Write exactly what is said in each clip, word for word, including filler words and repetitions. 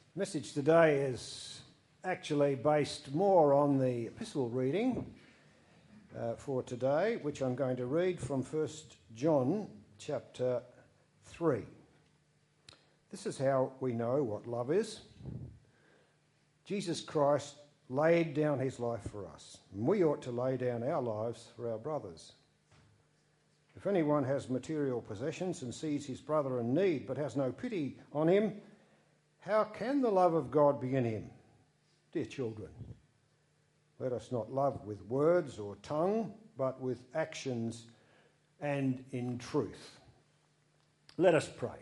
Message today is actually based more on the epistle reading uh, for today, which I'm going to read from First John chapter three. This is how we know what love is. Jesus Christ laid down his life for us, and we ought to lay down our lives for our brothers. If anyone has material possessions and sees his brother in need but has no pity on him, how can the love of God be in him? Dear children, let us not love with words or tongue, but with actions and in truth. Let us pray.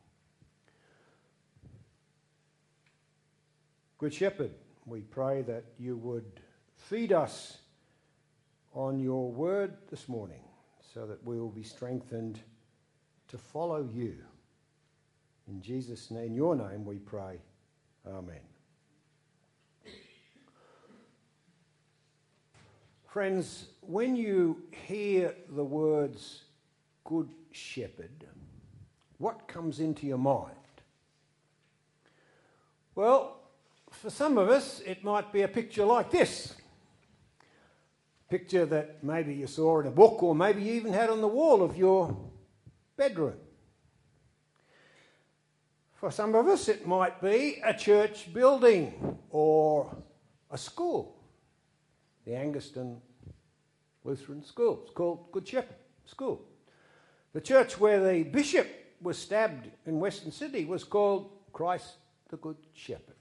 Good Shepherd, we pray that you would feed us on your word this morning so that we will be strengthened to follow you. In Jesus' name, in your name we pray. Amen. Friends, when you hear the words Good Shepherd, what comes into your mind? Well, for some of us, it might be a picture like this. Picture that maybe you saw in a book or maybe you even had on the wall of your bedroom. For some of us, it might be a church building or a school. The Angaston Lutheran School. It's called Good Shepherd School. The church where the bishop was stabbed in Western Sydney was called Christ the Good Shepherd.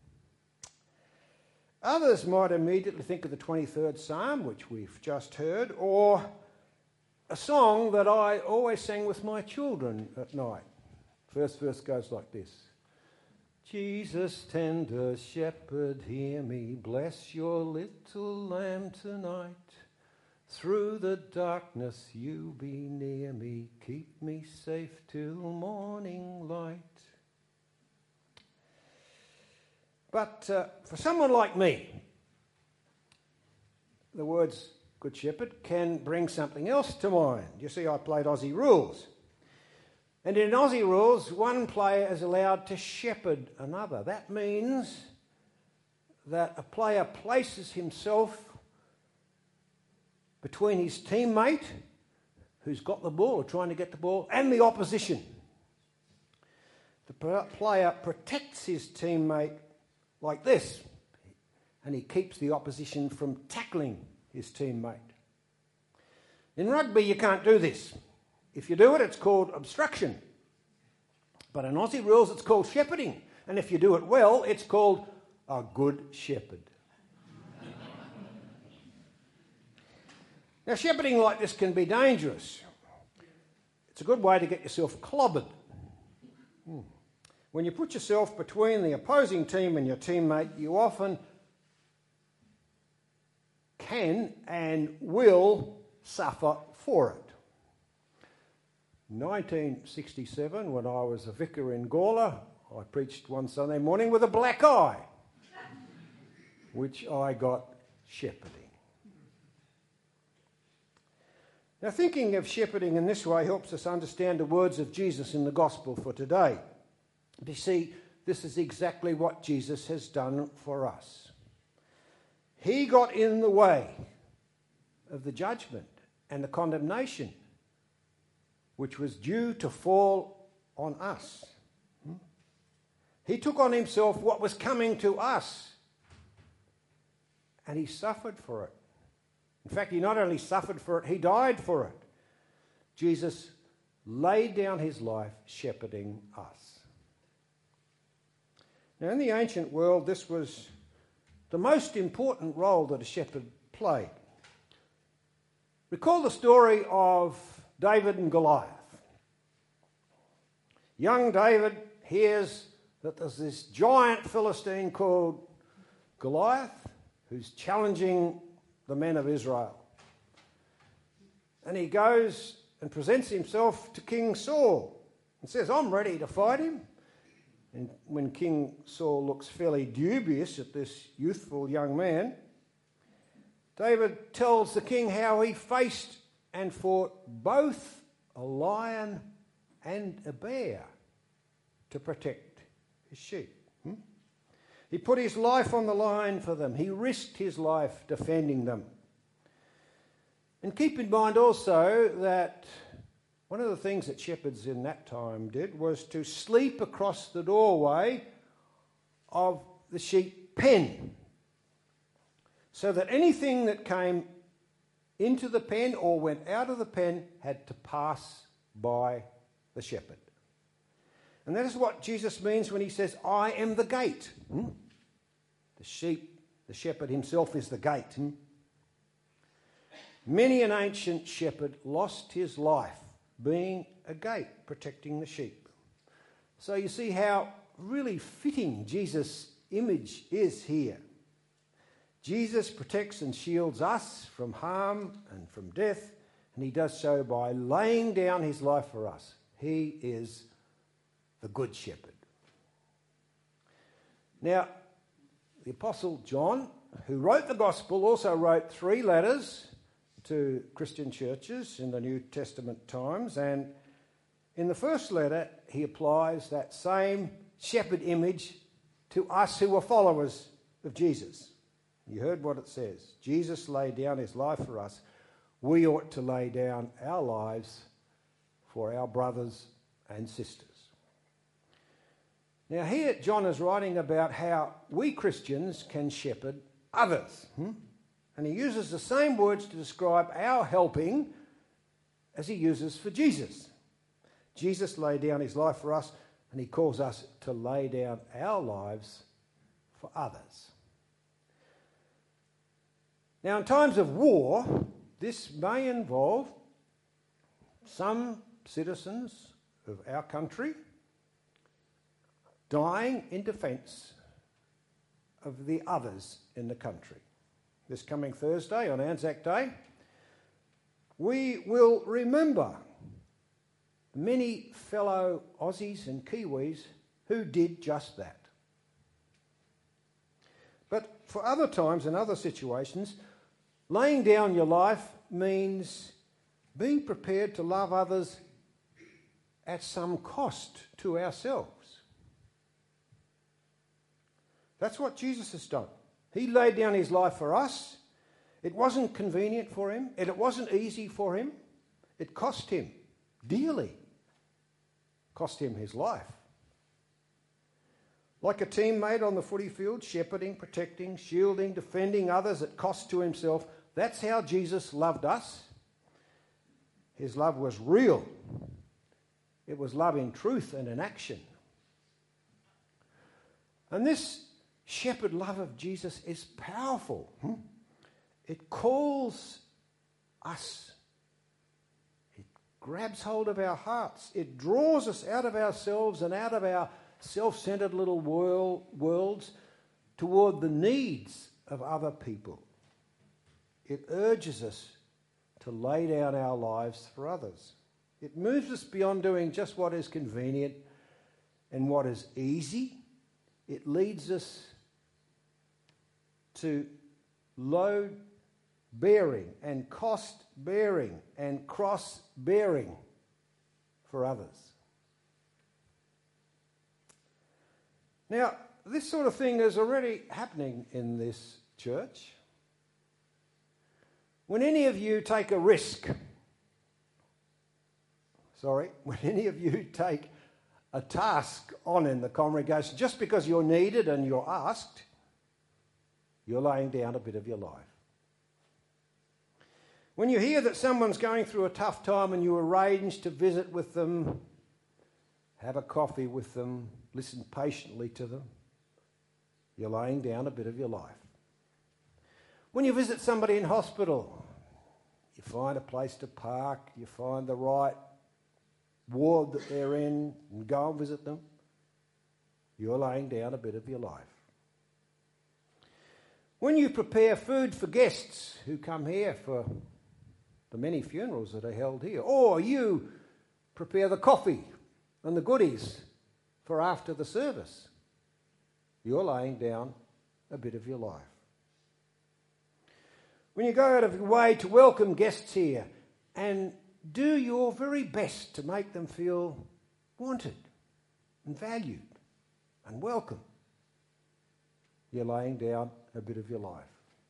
Others might immediately think of the twenty-third Psalm, which we've just heard, or a song that I always sang with my children at night. First verse goes like this. Jesus, tender shepherd, hear me, bless your little lamb tonight. Through the darkness you be near me, keep me safe till morning light. But uh, for someone like me, the words Good Shepherd can bring something else to mind. You see, I played Aussie rules. And in Aussie rules, one player is allowed to shepherd another. That means that a player places himself between his teammate, who's got the ball or trying to get the ball, and the opposition. The player protects his teammate like this, and he keeps the opposition from tackling his teammate. In rugby, you can't do this. If you do it, it's called obstruction. But in Aussie rules, it's called shepherding. And if you do it well, it's called a good shepherd. Now, shepherding like this can be dangerous. It's a good way to get yourself clobbered. Hmm. When you put yourself between the opposing team and your teammate, you often can and will suffer for it. nineteen sixty-seven, when I was a vicar in Gawler, I preached one Sunday morning with a black eye, which I got shepherding. Now, thinking of shepherding in this way helps us understand the words of Jesus in the gospel for today. You see, this is exactly what Jesus has done for us. He got in the way of the judgment and the condemnation which was due to fall on us. He took on himself what was coming to us, and he suffered for it. In fact, he not only suffered for it, he died for it. Jesus laid down his life shepherding us. Now, in the ancient world, this was the most important role that a shepherd played. Recall the story of David and Goliath. Young David hears that there's this giant Philistine called Goliath who's challenging the men of Israel. And he goes and presents himself to King Saul and says, I'm ready to fight him. And when King Saul looks fairly dubious at this youthful young man, David tells the king how he faced and fought both a lion and a bear to protect his sheep. Hmm? He put his life on the line for them. He risked his life defending them. And keep in mind also that one of the things that shepherds in that time did was to sleep across the doorway of the sheep pen, so that anything that came into the pen or went out of the pen had to pass by the shepherd. And that is what Jesus means when he says, I am the gate. Hmm? The sheep, the shepherd himself is the gate. Hmm? Many an ancient shepherd lost his life being a gate, protecting the sheep. So you see how really fitting Jesus' image is here. Jesus protects and shields us from harm and from death, and he does so by laying down his life for us. He is the Good Shepherd. Now, the Apostle John, who wrote the Gospel, also wrote three letters to Christian churches in the New Testament times, and in the first letter he applies that same shepherd image to us who are followers of Jesus. You heard what it says. Jesus laid down his life for us. We ought to lay down our lives for our brothers and sisters. Now here John is writing about how we Christians can shepherd others. Hmm? And he uses the same words to describe our helping as he uses for Jesus. Jesus laid down his life for us, and he calls us to lay down our lives for others. Now, in times of war, this may involve some citizens of our country dying in defence of the others in the country. This coming Thursday, on Anzac Day, we will remember many fellow Aussies and Kiwis who did just that. But for other times and other situations, laying down your life means being prepared to love others at some cost to ourselves. That's what Jesus has done. He laid down his life for us. It wasn't convenient for him, and it wasn't easy for him. It cost him dearly. Cost him his life. Like a teammate on the footy field, shepherding, protecting, shielding, defending others at cost to himself, that's how Jesus loved us. His love was real. It was love in truth and in action. And this shepherd love of Jesus is powerful. Hmm? It calls us. It grabs hold of our hearts. It draws us out of ourselves and out of our self-centered little world, worlds toward the needs of other people. It urges us to lay down our lives for others. It moves us beyond doing just what is convenient and what is easy. It leads us to load bearing and cost bearing and cross bearing for others. Now, this sort of thing is already happening in this church. When any of you take a risk, sorry, when any of you take a task on in the congregation, just because you're needed and you're asked, you're laying down a bit of your life. When you hear that someone's going through a tough time and you arrange to visit with them, have a coffee with them, listen patiently to them, you're laying down a bit of your life. When you visit somebody in hospital, you find a place to park, you find the right ward that they're in and go and visit them, you're laying down a bit of your life. When you prepare food for guests who come here for the many funerals that are held here, or you prepare the coffee and the goodies for after the service, you're laying down a bit of your life. When you go out of your way to welcome guests here and do your very best to make them feel wanted and valued and welcome, you're laying down a bit of your life.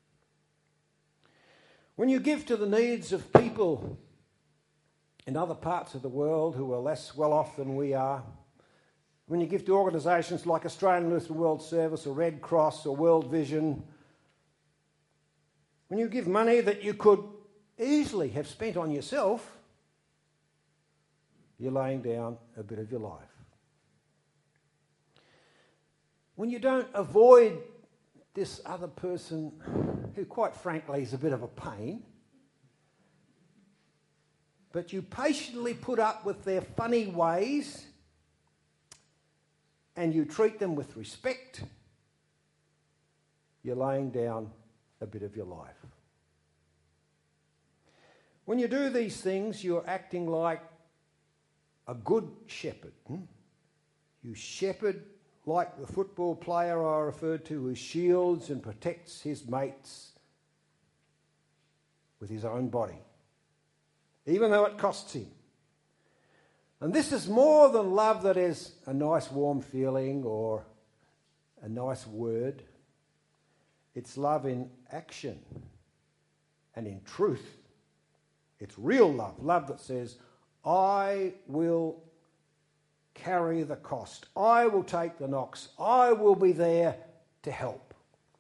When you give to the needs of people in other parts of the world who are less well off than we are, when you give to organisations like Australian Lutheran World Service or Red Cross or World Vision, when you give money that you could easily have spent on yourself, you're laying down a bit of your life. When you don't avoid this other person who, quite frankly, is a bit of a pain, but you patiently put up with their funny ways and you treat them with respect, you're laying down a bit of your life. When you do these things, you're acting like a good shepherd. Hmm? You shepherd like the football player I referred to who shields and protects his mates with his own body, even though it costs him. And this is more than love that is a nice warm feeling or a nice word. It's love in action and in truth. It's real love, love that says, I will carry the cost. I will take the knocks. I will be there to help.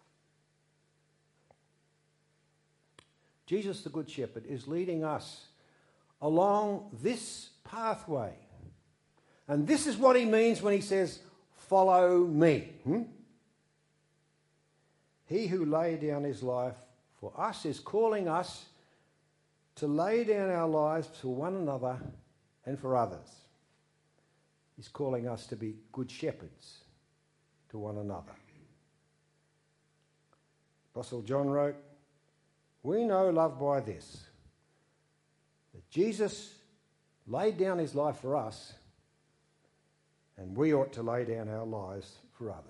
Jesus, the Good Shepherd, is leading us along this pathway. And this is what he means when he says, follow me. Hmm? He who laid down his life for us is calling us to lay down our lives for one another and for others. He's calling us to be good shepherds to one another. Apostle John wrote, we know love by this, that Jesus laid down his life for us, and we ought to lay down our lives for others.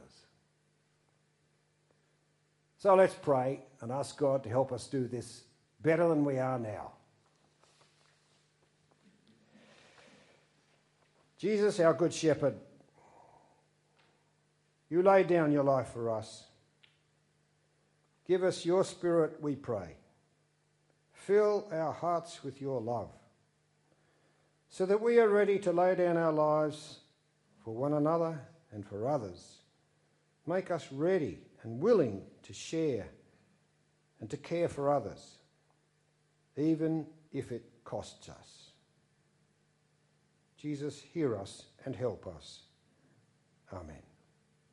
So let's pray and ask God to help us do this better than we are now. Jesus, our Good Shepherd, you laid down your life for us. Give us your Spirit, we pray. Fill our hearts with your love, so that we are ready to lay down our lives for one another and for others. Make us ready and willing to share and to care for others, even if it costs us. Jesus, hear us and help us. Amen.